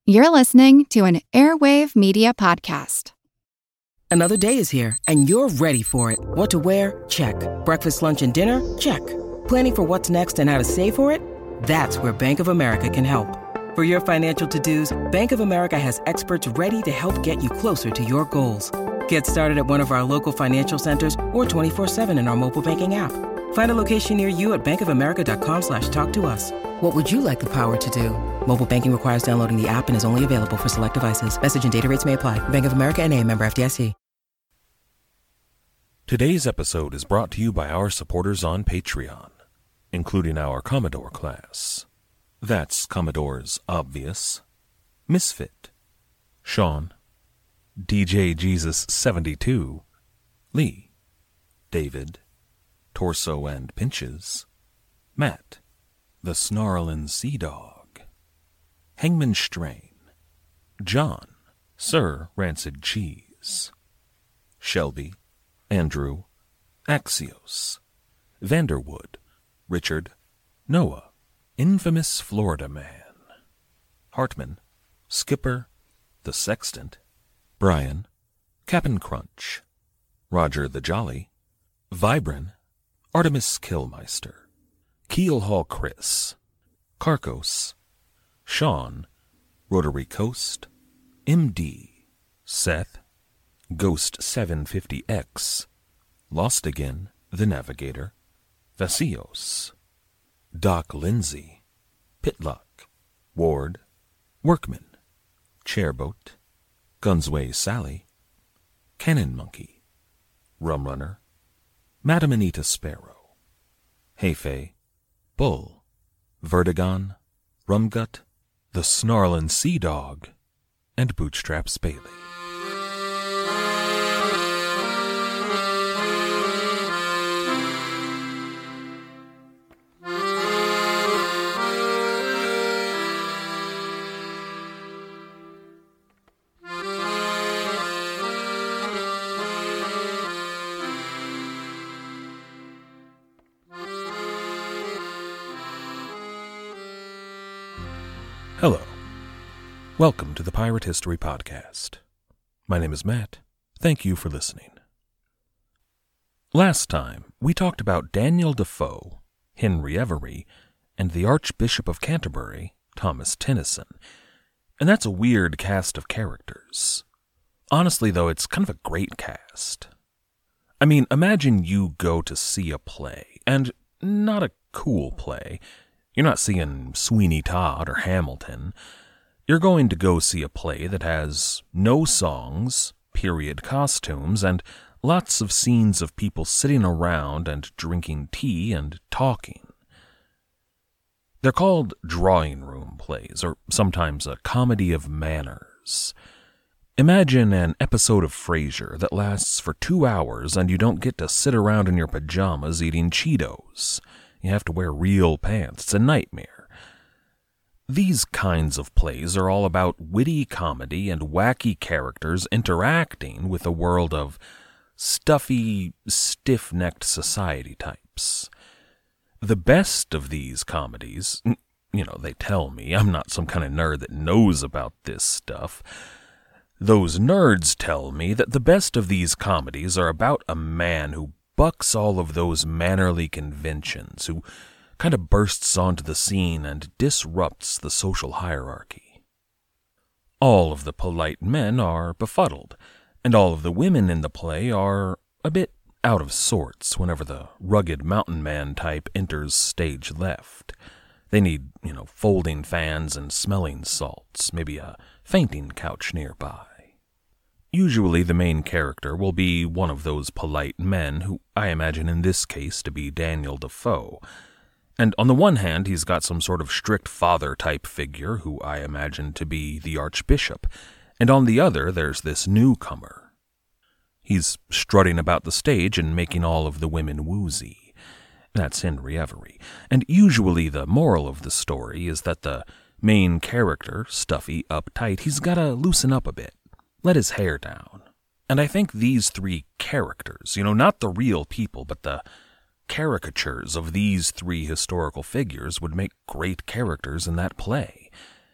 You're listening to an Airwave Media Podcast. Another day is here, and you're ready for it. What to wear? Check. Breakfast, lunch, and dinner? Check. Planning for what's next and how to save for it? That's where Bank of America can help. For your financial to-dos, Bank of America has experts ready to help get you closer to your goals. Get started at one of our local financial centers or 24/7 in our mobile banking app. Find a location near you at bankofamerica.com/talktous. What would you like the power to do? Mobile banking requires downloading the app and is only available for select devices. Message and data rates may apply. Bank of America N.A., member FDIC. Today's episode is brought to you by our supporters on Patreon, including our Commodore class. That's Commodore's Obvious, Misfit, Sean, DJ Jesus 72, Lee, David, Torso and Pinches, Matt, the Snarlin' Sea Dog, Hangman Strain, John, Sir Rancid Cheese, Shelby, Andrew, Axios, Vanderwood, Richard, Noah, Infamous Florida Man, Hartman, Skipper, The Sextant, Brian, Cap'n Crunch, Roger the Jolly, Vibrin, Artemis Killmeister, Keelhaul Chris, Carcos, Sean, Rotary Coast, MD, Seth, Ghost 750X, Lost Again, The Navigator, Vasios, Doc Lindsay, Pitlock, Ward, Workman, Chairboat, Gunsway Sally, Cannon Monkey, Rumrunner, Madam Anita Sparrow, Heifei, Bull, Vertigon, Rumgut, the Snarlin' Sea Dog, and Bootstraps Bailey. Hello. Welcome to the Pirate History Podcast. My name is Matt. Thank you for listening. Last time, we talked about Daniel Defoe, Henry Every, and the Archbishop of Canterbury, Thomas Tennyson. And that's a weird cast of characters. Honestly, though, it's kind of a great cast. I mean, imagine you go to see a play, and not a cool play. You're not seeing Sweeney Todd or Hamilton. You're going to go see a play that has no songs, period costumes, and lots of scenes of people sitting around and drinking tea and talking. They're called drawing room plays, or sometimes a comedy of manners. Imagine an episode of Frasier that lasts for 2 hours and you don't get to sit around in your pajamas eating Cheetos. You have to wear real pants. It's a nightmare. These kinds of plays are all about witty comedy and wacky characters interacting with a world of stuffy, stiff-necked society types. The best of these comedies, they tell me, I'm not some kind of nerd that knows about this stuff. Those nerds tell me that the best of these comedies are about a man who bucks all of those mannerly conventions, who kind of bursts onto the scene and disrupts the social hierarchy. All of the polite men are befuddled, and all of the women in the play are a bit out of sorts whenever the rugged mountain man type enters stage left. They need, folding fans and smelling salts, maybe a fainting couch nearby. Usually the main character will be one of those polite men who I imagine in this case to be Daniel Defoe. And on the one hand, he's got some sort of strict father-type figure who I imagine to be the Archbishop. And on the other, there's this newcomer. He's strutting about the stage and making all of the women woozy. That's Henry Every. And usually the moral of the story is that the main character, stuffy, uptight, he's got to loosen up a bit. Let his hair down. And I think these three characters, not the real people, but the caricatures of these three historical figures would make great characters in that play.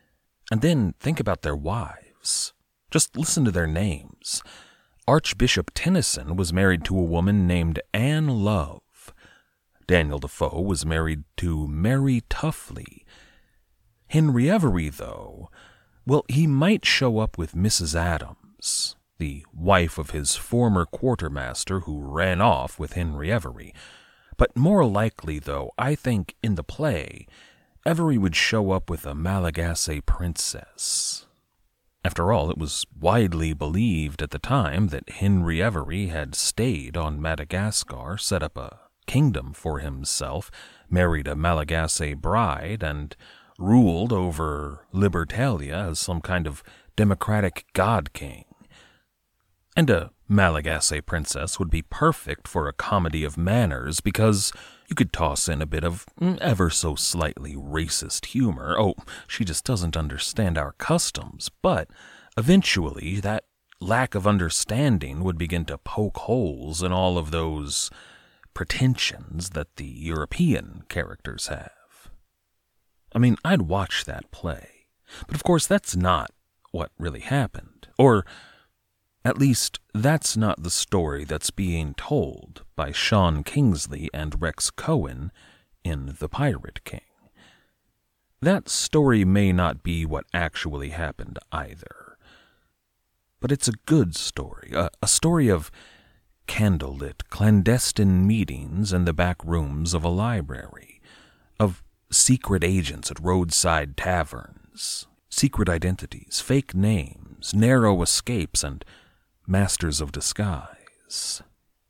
And then think about their wives. Just listen to their names. Archbishop Tennyson was married to a woman named Anne Love. Daniel Defoe was married to Mary Tuffley. Henry Every, though, well, he might show up with Mrs. Adams, the wife of his former quartermaster who ran off with Henry Every. But more likely, though, I think in the play, Every would show up with a Malagasy princess. After all, it was widely believed at the time that Henry Every had stayed on Madagascar, set up a kingdom for himself, married a Malagasy bride, and ruled over Libertalia as some kind of democratic god-king. And a Malagasy princess would be perfect for a comedy of manners because you could toss in a bit of ever so slightly racist humor. Oh, she just doesn't understand our customs. But eventually that lack of understanding would begin to poke holes in all of those pretensions that the European characters have. I mean, I'd watch that play. But of course, that's not what really happened. Or at least, that's not the story that's being told by Sean Kingsley and Rex Cohen in The Pirate King. That story may not be what actually happened either. But it's a good story, a story of candlelit, clandestine meetings in the back rooms of a library, of secret agents at roadside taverns, secret identities, fake names, narrow escapes, and masters of disguise.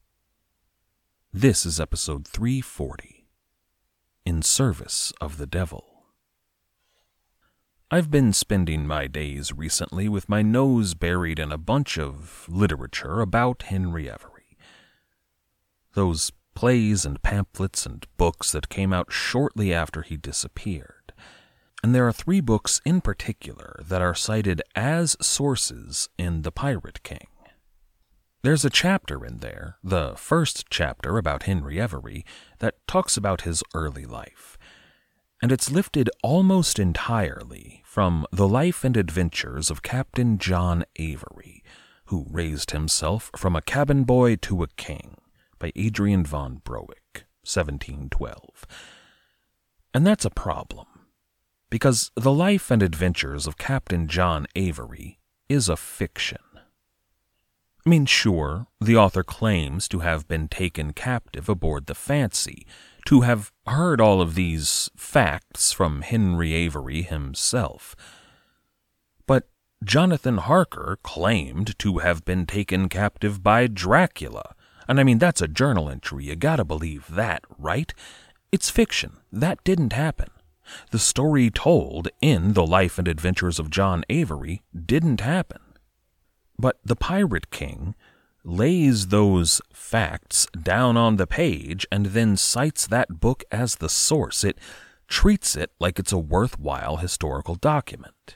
This is episode 340, In Service of the Devil. I've been spending my days recently with my nose buried in a bunch of literature about Henry Every. Those plays and pamphlets and books that came out shortly after he disappeared. And there are 3 books in particular that are cited as sources in The Pirate King. There's a chapter in there, the first chapter about Henry Every, that talks about his early life. And it's lifted almost entirely from the life and adventures of Captain John Avery, who raised himself from a cabin boy to a king, by Adrian von Broek, 1712. And that's a problem, because the life and adventures of Captain John Avery is a fiction. I mean, sure, the author claims to have been taken captive aboard the Fancy, to have heard all of these facts from Henry Avery himself. But Jonathan Harker claimed to have been taken captive by Dracula. And I mean, that's a journal entry. You gotta believe that, right? It's fiction. That didn't happen. The story told in The Life and Adventures of John Avery didn't happen. But The Pirate King lays those facts down on the page and then cites that book as the source. It treats it like it's a worthwhile historical document.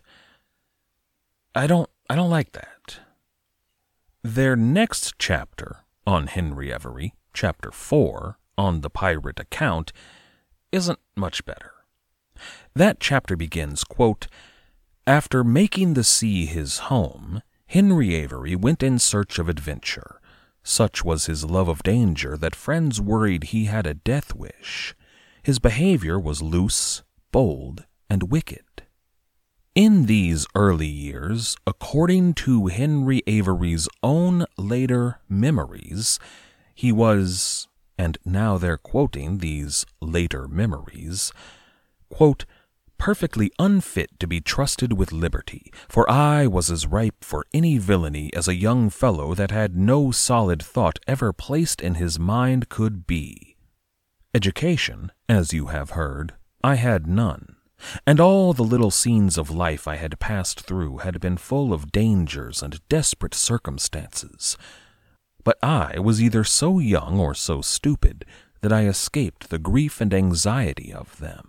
I don't like that. Their next chapter on Henry Every, chapter 4, on the pirate account, isn't much better. That chapter begins, quote, "After making the sea his home, Henry Avery went in search of adventure. Such was his love of danger that friends worried he had a death wish. His behavior was loose, bold, and wicked. In these early years, according to Henry Avery's own later memories, he was, and now they're quoting these later memories, quote, perfectly unfit to be trusted with liberty, for I was as ripe for any villainy as a young fellow that had no solid thought ever placed in his mind could be. Education, as you have heard, I had none, and all the little scenes of life I had passed through had been full of dangers and desperate circumstances. But I was either so young or so stupid that I escaped the grief and anxiety of them."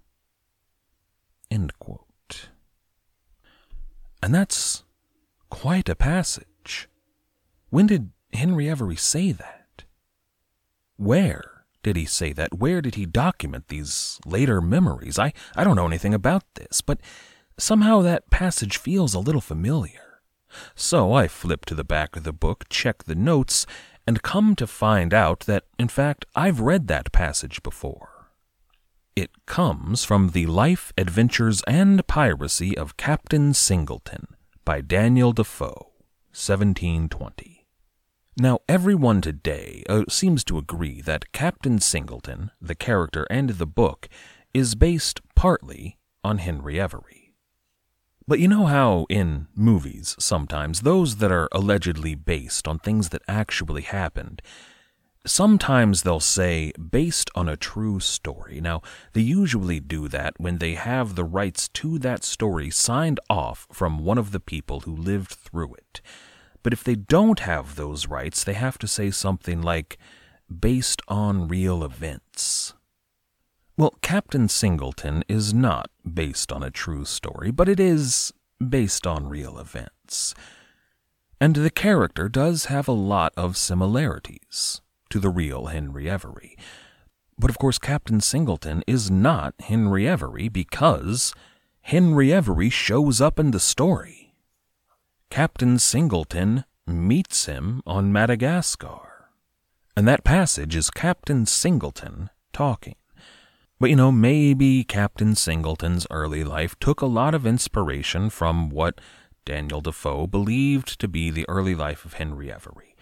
End quote. And that's quite a passage. When did Henry Every say that? Where did he say that? Where did he document these later memories? I don't know anything about this, but somehow that passage feels a little familiar. So I flip to the back of the book, check the notes, and come to find out that, in fact, I've read that passage before. It comes from The Life, Adventures, and Piracy of Captain Singleton by Daniel Defoe, 1720. Now, everyone today seems to agree that Captain Singleton, the character and the book, is based partly on Henry Every. But you know how in movies, sometimes, those that are allegedly based on things that actually happened, sometimes they'll say, based on a true story. Now, they usually do that when they have the rights to that story signed off from one of the people who lived through it. But if they don't have those rights, they have to say something like, based on real events. Well, Captain Singleton is not based on a true story, but it is based on real events. And the character does have a lot of similarities to the real Henry Every. But of course, Captain Singleton is not Henry Every because Henry Every shows up in the story. Captain Singleton meets him on Madagascar. And that passage is Captain Singleton talking. But maybe Captain Singleton's early life took a lot of inspiration from what Daniel Defoe believed to be the early life of Henry Every.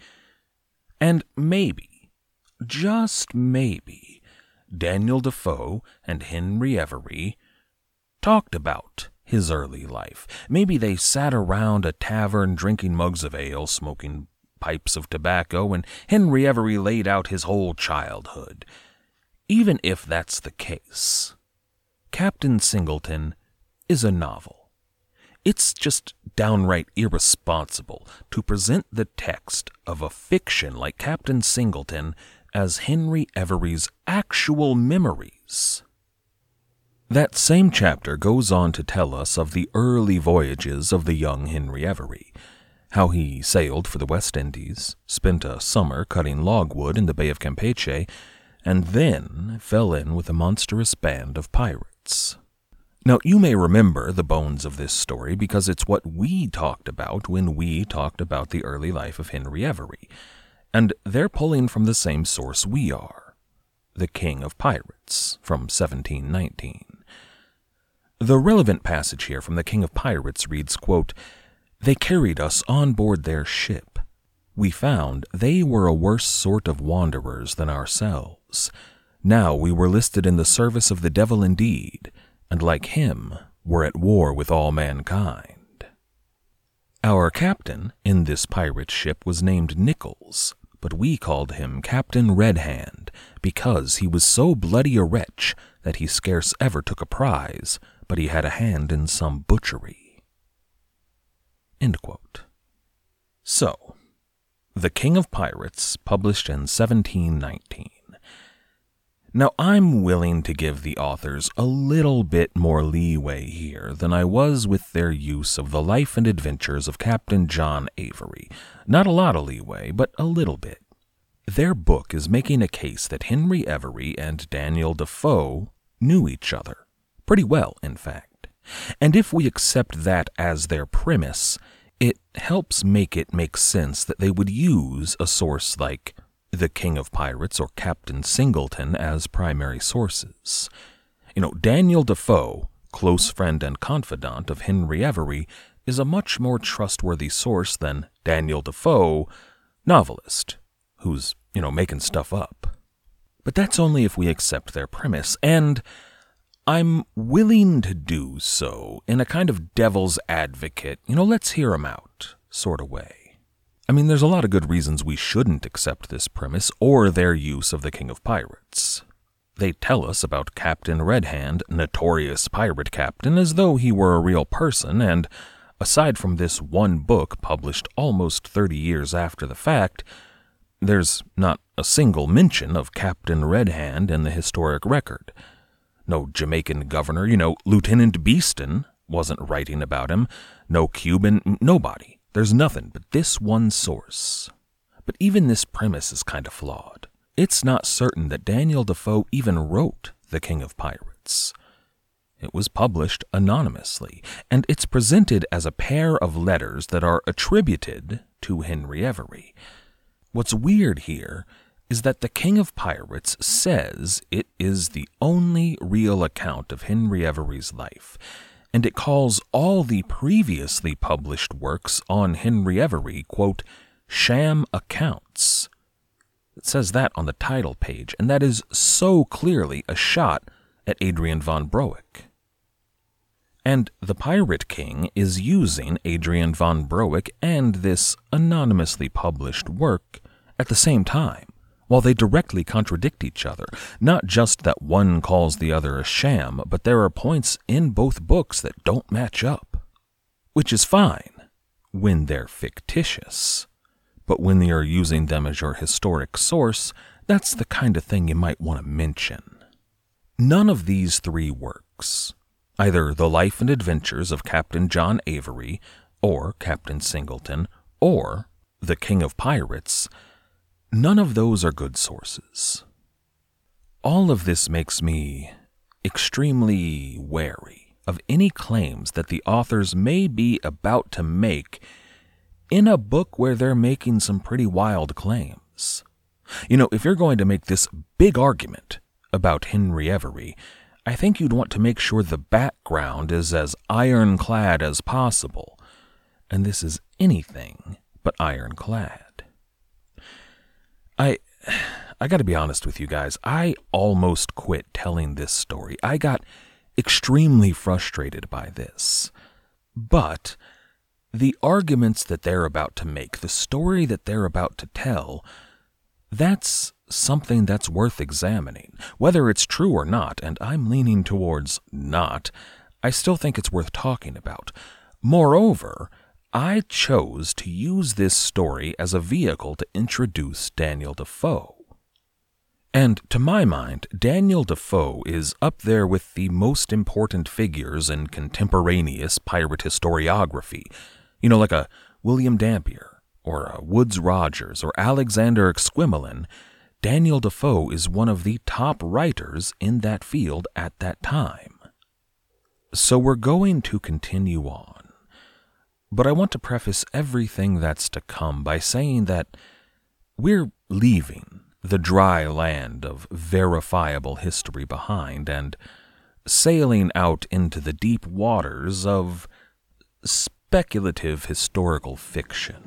And maybe, just maybe, Daniel Defoe and Henry Every talked about his early life. Maybe they sat around a tavern drinking mugs of ale, smoking pipes of tobacco, and Henry Every laid out his whole childhood. Even if that's the case, Captain Singleton is a novel. It's just downright irresponsible to present the text of a fiction like Captain Singleton as Henry Every's actual memories. That same chapter goes on to tell us of the early voyages of the young Henry Every, how he sailed for the West Indies, spent a summer cutting logwood in the Bay of Campeche, and then fell in with a monstrous band of pirates. Now, you may remember the bones of this story because it's what we talked about when we talked about the early life of Henry Every, and they're pulling from the same source we are, The King of Pirates, from 1719. The relevant passage here from The King of Pirates reads, quote, "They carried us on board their ship. We found they were a worse sort of wanderers than ourselves. Now we were listed in the service of the devil indeed, and like him were at war with all mankind." Our captain in this pirate ship was named Nichols, but we called him Captain Red Hand, because he was so bloody a wretch that he scarce ever took a prize, but he had a hand in some butchery. End quote. So, The King of Pirates, published in 1719. Now, I'm willing to give the authors a little bit more leeway here than I was with their use of the life and adventures of Captain John Avery. Not a lot of leeway, but a little bit. Their book is making a case that Henry Every and Daniel Defoe knew each other. Pretty well, in fact. And if we accept that as their premise, it helps make it make sense that they would use a source like The King of Pirates or Captain Singleton as primary sources. Daniel Defoe, close friend and confidant of Henry Every, is a much more trustworthy source than Daniel Defoe, novelist, who's, making stuff up. But that's only if we accept their premise, and I'm willing to do so in a kind of devil's advocate, let's hear 'em out sort of way. I mean, there's a lot of good reasons we shouldn't accept this premise or their use of the King of Pirates. They tell us about Captain Red Hand, notorious pirate captain, as though he were a real person, and aside from this one book published almost 30 years after the fact, there's not a single mention of Captain Red Hand in the historic record. No Jamaican governor, Lieutenant Beeston wasn't writing about him. No Cuban, nobody. There's nothing but this one source. But even this premise is kind of flawed. It's not certain that Daniel Defoe even wrote The King of Pirates. It was published anonymously, and it's presented as a pair of letters that are attributed to Henry Every. What's weird here is that the King of Pirates says it is the only real account of Henry Every's life, and it calls all the previously published works on Henry Every, quote, sham accounts. It says that on the title page, and that is so clearly a shot at Adrian von Broek. And the Pirate King is using Adrian von Broek and this anonymously published work at the same time, while they directly contradict each other. Not just that one calls the other a sham, but there are points in both books that don't match up. Which is fine when they're fictitious, but when you're using them as your historic source, that's the kind of thing you might want to mention. None of these three works, either The Life and Adventures of Captain John Avery, or Captain Singleton, or The King of Pirates, none of those are good sources. All of this makes me extremely wary of any claims that the authors may be about to make in a book where they're making some pretty wild claims. You know, if you're going to make this big argument about Henry Every, I think you'd want to make sure the background is as ironclad as possible, and this is anything but ironclad. I gotta be honest with you guys, I almost quit telling this story. I got extremely frustrated by this. But the arguments that they're about to make, the story that they're about to tell, that's something that's worth examining. Whether it's true or not, and I'm leaning towards not, I still think it's worth talking about. Moreover, I chose to use this story as a vehicle to introduce Daniel Defoe. And to my mind, Daniel Defoe is up there with the most important figures in contemporaneous pirate historiography. You know, like a William Dampier, or a Woodes Rogers, or Alexander Exquemelin. Daniel Defoe is one of the top writers in that field at that time. So we're going to continue on. But I want to preface everything that's to come by saying that we're leaving the dry land of verifiable history behind and sailing out into the deep waters of speculative historical fiction.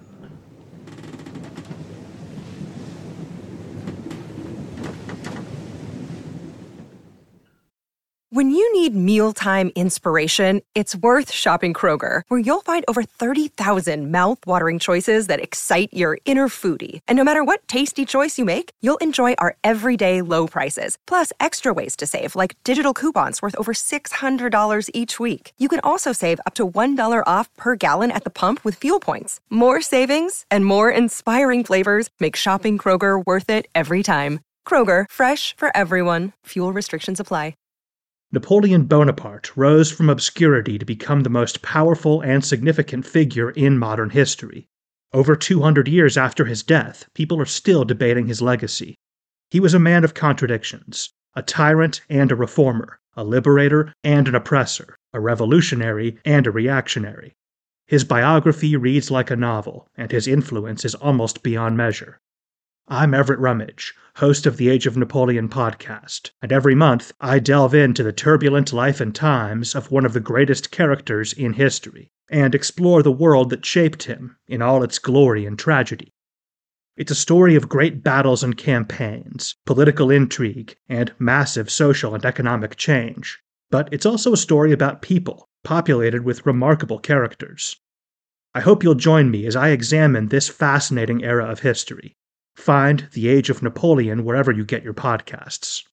When you need mealtime inspiration, it's worth shopping Kroger, where you'll find over 30,000 mouth-watering choices that excite your inner foodie. And no matter what tasty choice you make, you'll enjoy our everyday low prices, plus extra ways to save, like digital coupons worth over $600 each week. You can also save up to $1 off per gallon at the pump with fuel points. More savings and more inspiring flavors make shopping Kroger worth it every time. Kroger, fresh for everyone. Fuel restrictions apply. Napoleon Bonaparte rose from obscurity to become the most powerful and significant figure in modern history. Over 200 years after his death, people are still debating his legacy. He was a man of contradictions, a tyrant and a reformer, a liberator and an oppressor, a revolutionary and a reactionary. His biography reads like a novel, and his influence is almost beyond measure. I'm Everett Rummage, host of the Age of Napoleon podcast, and every month I delve into the turbulent life and times of one of the greatest characters in history, and explore the world that shaped him in all its glory and tragedy. It's a story of great battles and campaigns, political intrigue, and massive social and economic change, but it's also a story about people, populated with remarkable characters. I hope you'll join me as I examine this fascinating era of history. Find The Age of Napoleon wherever you get your podcasts.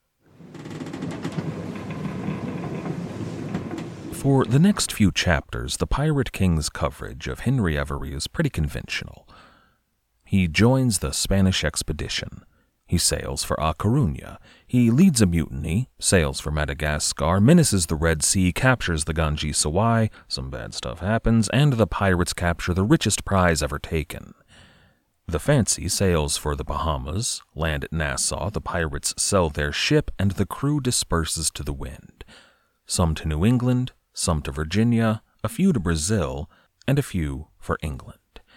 For the next few chapters, the Pirate King's coverage of Henry Every is pretty conventional. He joins the Spanish expedition. He sails for A Coruña. He leads a mutiny, sails for Madagascar, menaces the Red Sea, captures the Ganges Sawai, some bad stuff happens, and the pirates capture the richest prize ever taken. The Fancy sails for the Bahamas, land at Nassau, the pirates sell their ship, and the crew disperses to the wind. some to New England, some to Virginia, a few to Brazil, and a few for England.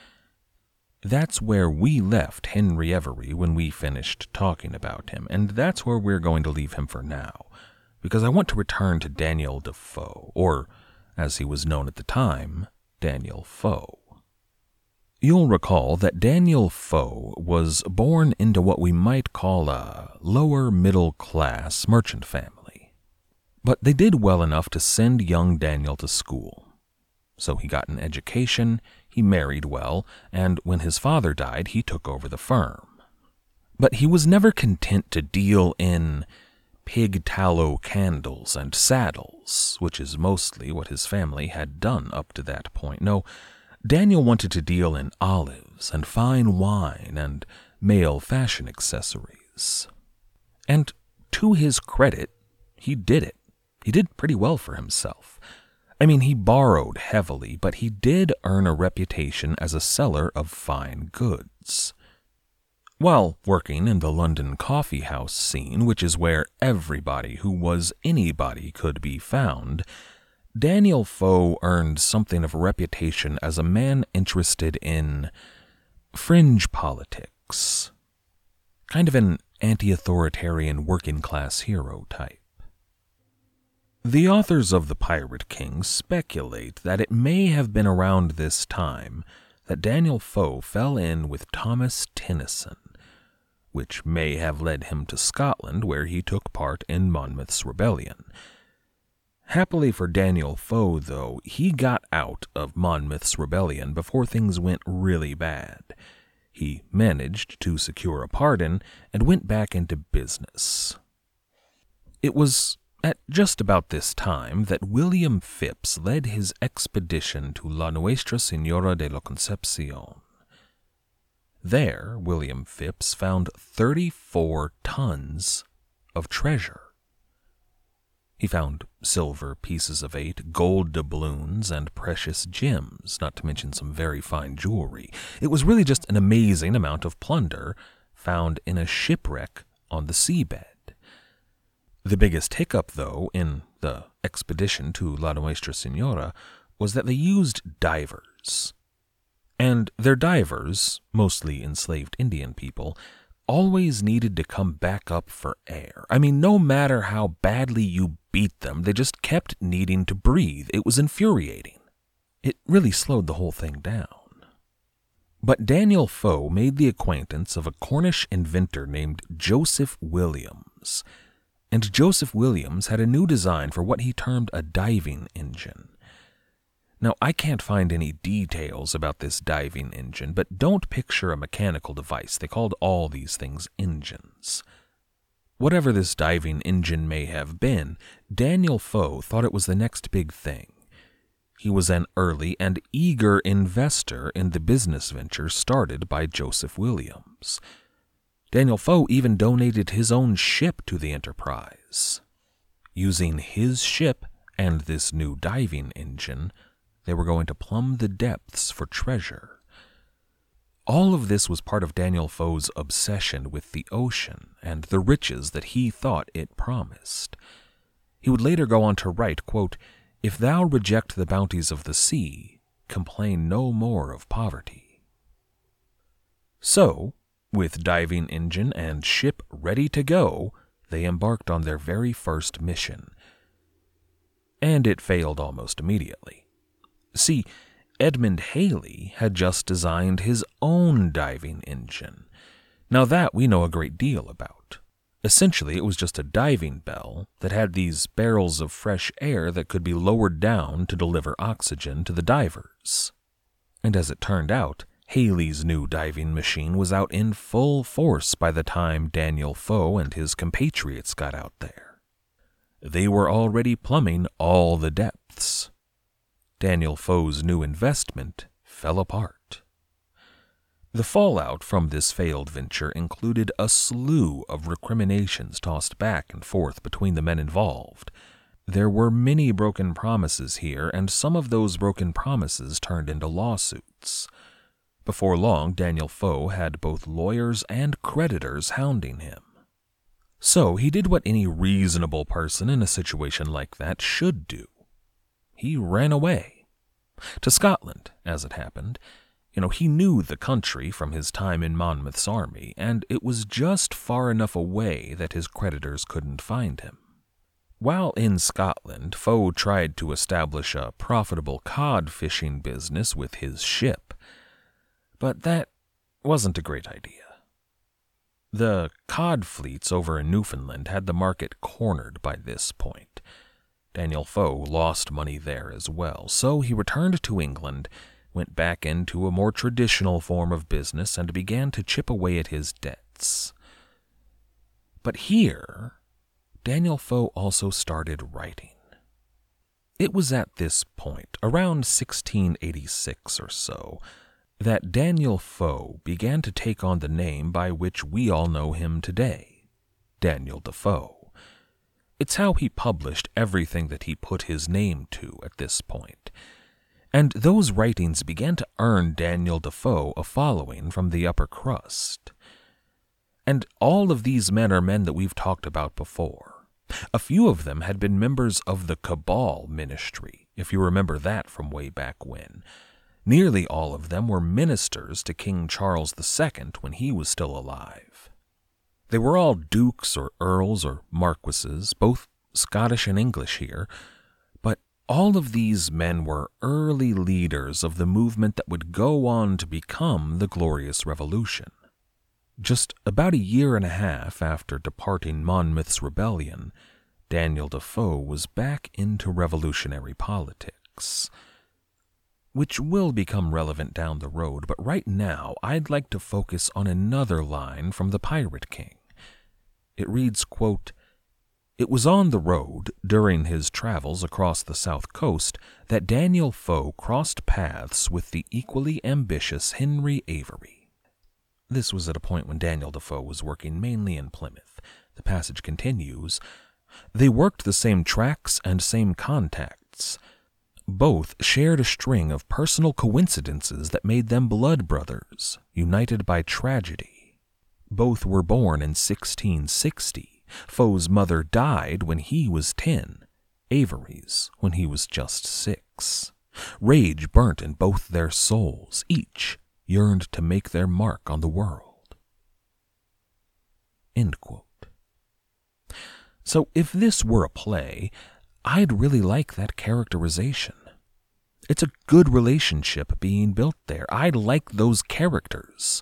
That's where we left Henry Every when we finished talking about him, and that's where we're going to leave him for now, because I want to return to Daniel Defoe, or, as he was known at the time, Daniel Foe. You'll recall that Daniel Foe was born into what we might call a lower middle class merchant family. But they did well enough to send young Daniel to school. So he got an education, he married well, and when his father died, he took over the firm. But he was never content to deal in pig tallow candles and saddles, which is mostly what his family had done up to that point. No, Daniel wanted to deal in olives and fine wine and male fashion accessories. And to his credit, he did it. He did pretty well for himself. I mean, he borrowed heavily, but he did earn a reputation as a seller of fine goods. While working in the London coffee house scene, which is where everybody who was anybody could be found, Daniel Foe earned something of a reputation as a man interested in fringe politics, kind of an anti-authoritarian working-class hero type. The authors of The Pirate King speculate that it may have been around this time that Daniel Foe fell in with Thomas Tennyson, which may have led him to Scotland, where he took part in Monmouth's rebellion. Happily for Daniel Foe, though, he got out of Monmouth's rebellion before things went really bad. He managed to secure a pardon and went back into business. It was at just about this time that William Phips led his expedition to La Nuestra Señora de la Concepción. There, William Phips found 34 tons of treasure. He found silver pieces of 8, gold doubloons, and precious gems, not to mention some very fine jewelry. It was really just an amazing amount of plunder found in a shipwreck on the seabed. The biggest hiccup, though, in the expedition to La Nuestra Señora was that they used divers. And their divers, mostly enslaved Indian people, always needed to come back up for air. I mean, no matter how badly you beat them, they just kept needing to breathe. It was infuriating. It really slowed the whole thing down. But Daniel Foe made the acquaintance of a Cornish inventor named Joseph Williams, and Joseph Williams had a new design for what he termed a diving engine. Now, I can't find any details about this diving engine, but don't picture a mechanical device. They called all these things engines. Whatever this diving engine may have been, Daniel Foe thought it was the next big thing. He was an early and eager investor in the business venture started by Joseph Williams. Daniel Foe even donated his own ship to the enterprise. Using his ship and this new diving engine, they were going to plumb the depths for treasure. All of this was part of Daniel Foe's obsession with the ocean and the riches that he thought it promised. He would later go on to write, quote, "If thou reject the bounties of the sea, complain no more of poverty." So, with diving engine and ship ready to go, they embarked on their very first mission. And it failed almost immediately. See, Edmund Halley had just designed his own diving engine. Now that we know a great deal about. Essentially, it was just a diving bell that had these barrels of fresh air that could be lowered down to deliver oxygen to the divers. And as it turned out, Halley's new diving machine was out in full force by the time Daniel Foe and his compatriots got out there. They were already plumbing all the depths. Daniel Foe's new investment fell apart. The fallout from this failed venture included a slew of recriminations tossed back and forth between the men involved. There were many broken promises here, and some of those broken promises turned into lawsuits. Before long, Daniel Foe had both lawyers and creditors hounding him. So he did what any reasonable person in a situation like that should do. He ran away. To Scotland, as it happened. He knew the country from his time in Monmouth's army, and it was just far enough away that his creditors couldn't find him. While in Scotland, Foe tried to establish a profitable cod fishing business with his ship, but that wasn't a great idea. The cod fleets over in Newfoundland had the market cornered by this point. Daniel Foe lost money there as well, so he returned to England, went back into a more traditional form of business, and began to chip away at his debts. But here, Daniel Foe also started writing. It was at this point, around 1686 or so, that Daniel Foe began to take on the name by which we all know him today, Daniel Defoe. It's how he published everything that he put his name to at this point. And those writings began to earn Daniel Defoe a following from the upper crust. And all of these men are men that we've talked about before. A few of them had been members of the Cabal ministry, if you remember that from way back when. Nearly all of them were ministers to King Charles II when he was still alive. They were all dukes or earls or marquises, both Scottish and English here, but all of these men were early leaders of the movement that would go on to become the Glorious Revolution. Just about a year and a half after departing Monmouth's rebellion, Daniel Defoe was back into revolutionary politics, which will become relevant down the road, but right now I'd like to focus on another line from The Pirate King. It reads, quote, "It was on the road, during his travels across the south coast, that Daniel Foe crossed paths with the equally ambitious Henry Avery." This was at a point when Daniel Defoe was working mainly in Plymouth. The passage continues, "They worked the same tracks and same contacts. Both shared a string of personal coincidences that made them blood brothers, united by tragedy. Both were born in 1660. Foe's mother died when he was 10, Avery's when he was just 6. Rage burnt in both their souls. Each yearned to make their mark on the world." End quote. So if this were a play, I'd really like that characterization. It's a good relationship being built there. I like those characters.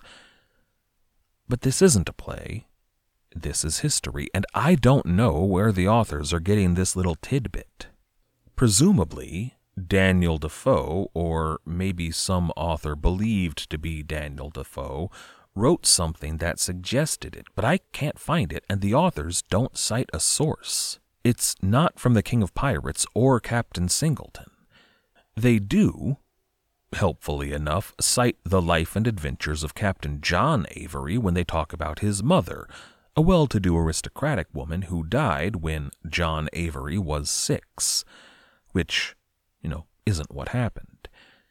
But this isn't a play. This is history, and I don't know where the authors are getting this little tidbit. Presumably, Daniel Defoe, or maybe some author believed to be Daniel Defoe, wrote something that suggested it, but I can't find it, and the authors don't cite a source. It's not from the King of Pirates or Captain Singleton. They do, helpfully enough, cite the life and adventures of Captain John Avery when they talk about his mother, a well-to-do aristocratic woman who died when John Avery was 6, which, isn't what happened.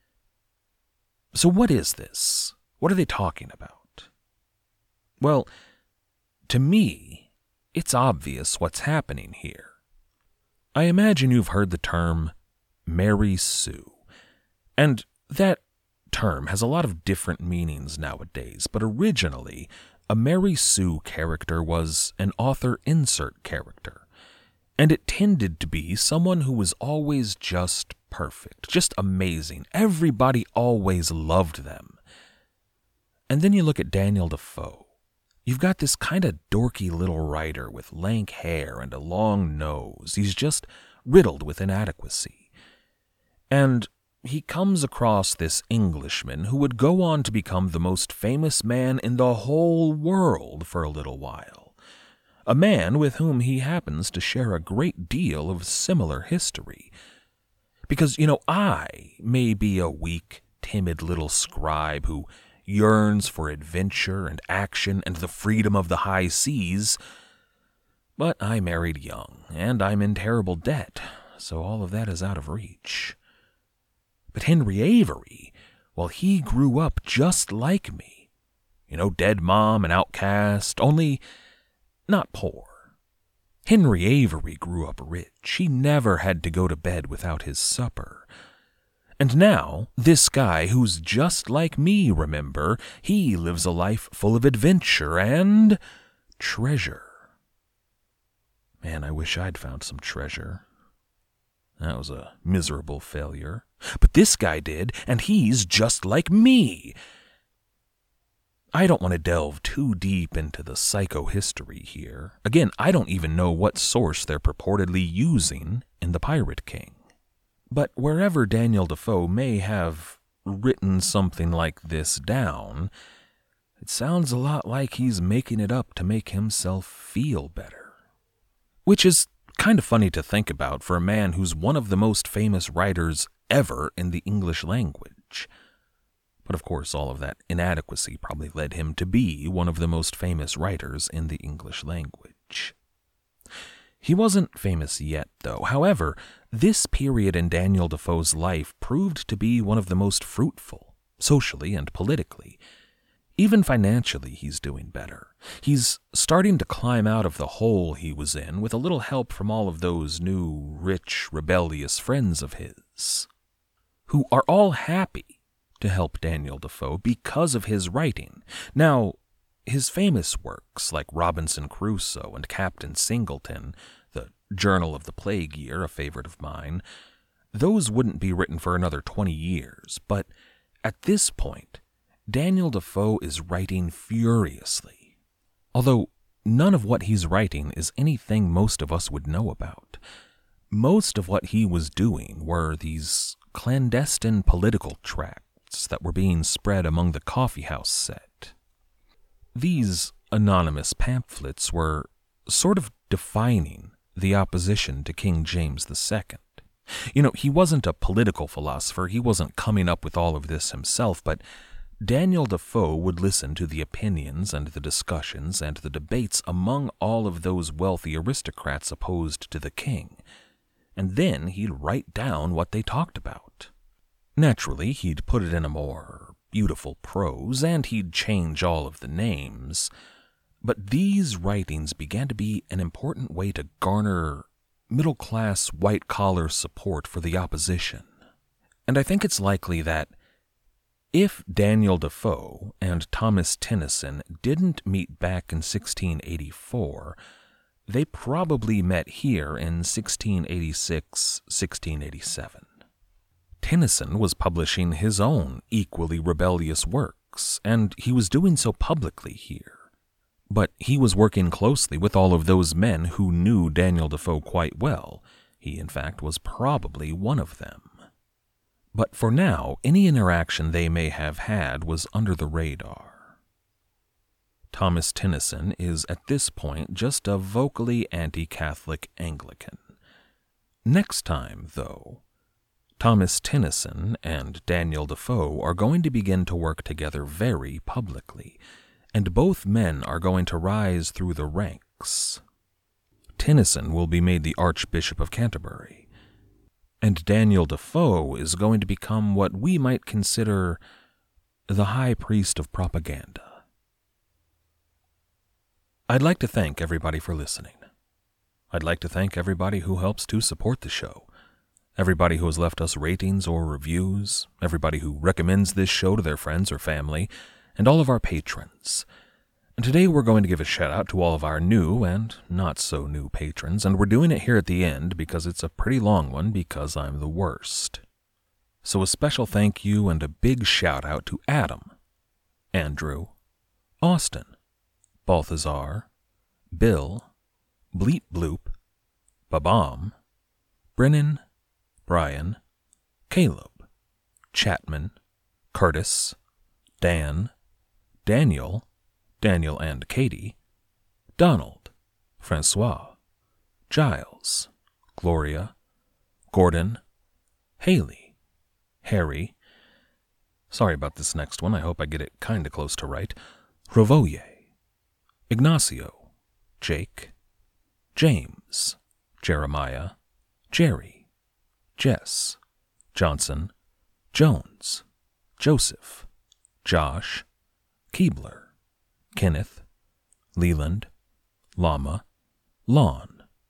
So what is this? What are they talking about? Well, to me, it's obvious what's happening here. I imagine you've heard the term Mary Sue, and that term has a lot of different meanings nowadays, but originally, a Mary Sue character was an author insert character, and it tended to be someone who was always just perfect, just amazing. Everybody always loved them. And then you look at Daniel Defoe. You've got this kind of dorky little writer with lank hair and a long nose. He's just riddled with inadequacy. And he comes across this Englishman who would go on to become the most famous man in the whole world for a little while. A man with whom he happens to share a great deal of similar history. Because, I may be a weak, timid little scribe who yearns for adventure and action and the freedom of the high seas, but I married young, and I'm in terrible debt, so all of that is out of reach. But Henry Avery, well, he grew up just like me. Dead mom and outcast, only not poor. Henry Avery grew up rich. He never had to go to bed without his supper. And now, this guy who's just like me, remember, he lives a life full of adventure and treasure. Man, I wish I'd found some treasure. That was a miserable failure. But this guy did, and he's just like me. I don't want to delve too deep into the psychohistory here. Again, I don't even know what source they're purportedly using in The Pirate King. But wherever Daniel Defoe may have written something like this down, it sounds a lot like he's making it up to make himself feel better. Which is kind of funny to think about for a man who's one of the most famous writers ever in the English language. But of course, all of that inadequacy probably led him to be one of the most famous writers in the English language. He wasn't famous yet, though. However, this period in Daniel Defoe's life proved to be one of the most fruitful, socially and politically. Even financially, he's doing better. He's starting to climb out of the hole he was in with a little help from all of those new, rich, rebellious friends of his, who are all happy to help Daniel Defoe because of his writing. Now, his famous works like Robinson Crusoe and Captain Singleton, the Journal of the Plague Year, a favorite of mine, those wouldn't be written for another 20 years, but at this point, Daniel Defoe is writing furiously. Although none of what he's writing is anything most of us would know about. Most of what he was doing were these clandestine political tracts that were being spread among the coffeehouse set. These anonymous pamphlets were sort of defining the opposition to King James II. You know, he wasn't a political philosopher, he wasn't coming up with all of this himself, but Daniel Defoe would listen to the opinions and the discussions and the debates among all of those wealthy aristocrats opposed to the king, and then he'd write down what they talked about. Naturally, he'd put it in a more beautiful prose, and he'd change all of the names, but these writings began to be an important way to garner middle-class, white-collar support for the opposition. And I think it's likely that if Daniel Defoe and Thomas Tennyson didn't meet back in 1684, they probably met here in 1686-1687. Tennyson was publishing his own equally rebellious works, and he was doing so publicly here. But he was working closely with all of those men who knew Daniel Defoe quite well. He, in fact, was probably one of them. But for now, any interaction they may have had was under the radar. Thomas Tennyson is at this point just a vocally anti-Catholic Anglican. Next time, though, Thomas Tennyson and Daniel Defoe are going to begin to work together very publicly, and both men are going to rise through the ranks. Tennyson will be made the Archbishop of Canterbury, and Daniel Defoe is going to become what we might consider the high priest of propaganda. I'd like to thank everybody for listening. I'd like to thank everybody who helps to support the show, everybody who has left us ratings or reviews, everybody who recommends this show to their friends or family, and all of our patrons. And today we're going to give a shout-out to all of our new and not-so-new patrons, and we're doing it here at the end because it's a pretty long one because I'm the worst. So a special thank you and a big shout-out to Adam, Andrew, Austin, Balthazar, Bill, Bleep Bloop, Babam, Brennan, Brian, Caleb, Chapman, Curtis, Dan, Daniel and Katie, Donald, Francois, Giles, Gloria, Gordon, Haley, Harry, sorry about this next one, I hope I get it kinda close to right, Rovoye, Ignacio, Jake, James, Jeremiah, Jerry, Jess, Johnson, Jones, Joseph, Josh, Keebler, Kenneth, Leland, Llama, Lon,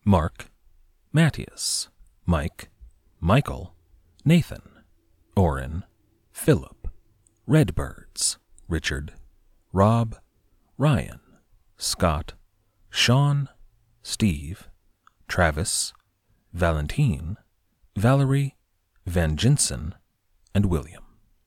Mark, Matthias, Mike, Michael, Nathan, Oren, Philip, Redbirds, Richard, Rob, Ryan, Scott, Sean, Steve, Travis, Valentine, Valerie, Van Jinsen, and William.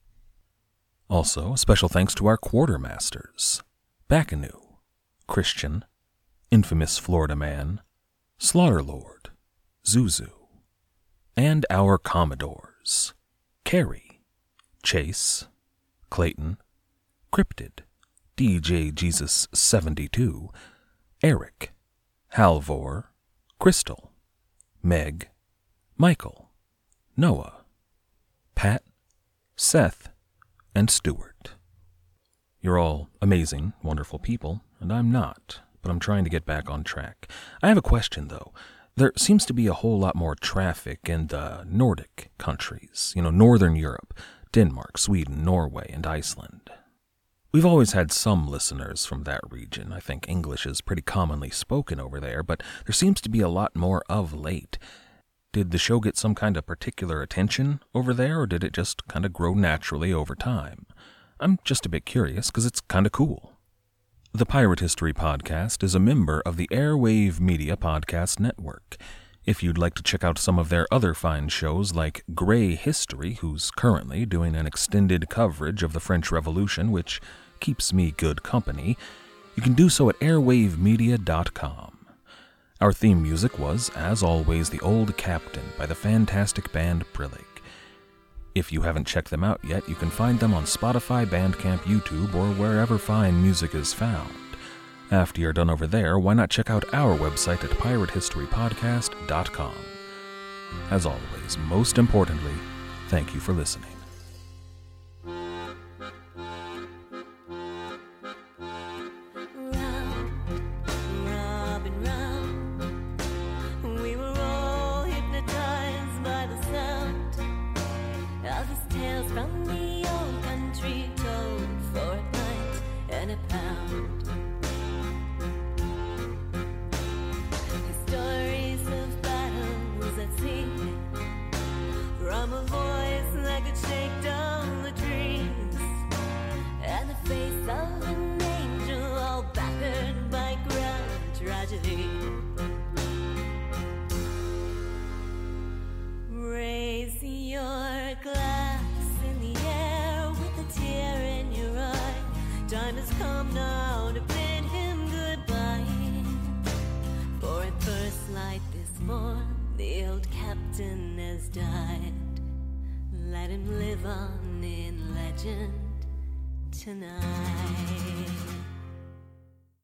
Also, special thanks to our quartermasters, Bacanu, Christian, Infamous Florida Man, Slaughterlord, Zuzu, and our Commodores, Carrie, Chase, Clayton, Cryptid, DJ Jesus 72, Eric, Halvor, Crystal, Meg, Michael, Noah, Pat, Seth, and Stuart. You're all amazing, wonderful people, and I'm not, but I'm trying to get back on track. I have a question, though. There seems to be a whole lot more traffic in the Nordic countries, Northern Europe, Denmark, Sweden, Norway, and Iceland. We've always had some listeners from that region. I think English is pretty commonly spoken over there, but there seems to be a lot more of late. Did the show get some kind of particular attention over there, or did it just kind of grow naturally over time? I'm just a bit curious, because it's kind of cool. The Pirate History Podcast is a member of the Airwave Media Podcast Network. If you'd like to check out some of their other fine shows like Grey History, who's currently doing an extended coverage of the French Revolution, which keeps me good company, you can do so at airwavemedia.com. Our theme music was, as always, The Old Captain by the fantastic band Prillig. If you haven't checked them out yet, you can find them on Spotify, Bandcamp, YouTube, or wherever fine music is found. After you're done over there, why not check out our website at piratehistorypodcast.com. As always, most importantly, thank you for listening. Raise your glass in the air with a tear in your eye. Time has come now to bid him goodbye. For at first light this morn, the old captain has died. Let him live on in legend tonight.